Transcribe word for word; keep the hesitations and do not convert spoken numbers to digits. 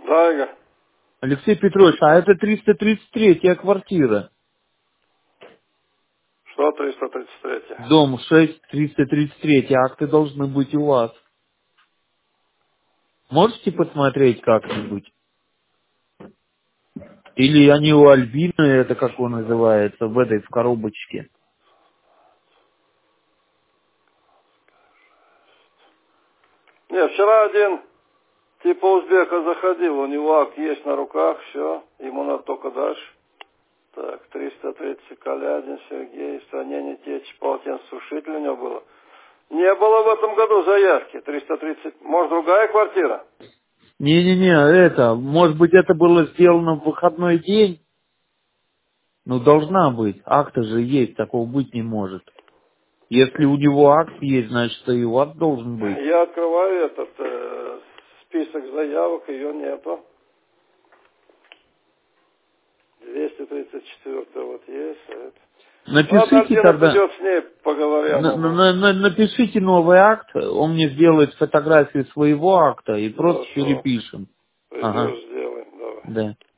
Да, Игорь. Алексей Петрович, а это триста тридцать третья квартира. Что триста тридцать три? Дом шесть, триста тридцать три. Акты должны быть у вас. Можете посмотреть как-нибудь? Или они у Альбины, это как он называется, в этой, в коробочке. Не, вчера один типа узбека заходил, у него акт есть на руках, все, ему надо только дальше. Так, триста тридцать Калядин Сергей, устранение течи, полотенцесушитель у него было. Не было в этом году заявки, триста тридцать, может другая квартира? Не-не-не, это, может быть, это было сделано в выходной день? Ну, должна быть. Акта же есть, такого быть не может. Если у него акт есть, значит, и у вас должен быть. Я открываю этот э, список заявок, ее нету. двести тридцать четыре вот есть. а Это. Ладно, Напишите Альбина тогда, придет с ней, поговорим на- об этом. на- на- напишите новый акт, он мне сделает фотографию своего акта и просто Хорошо. перепишем. Ага, Придешь, сделаем. Давай. да.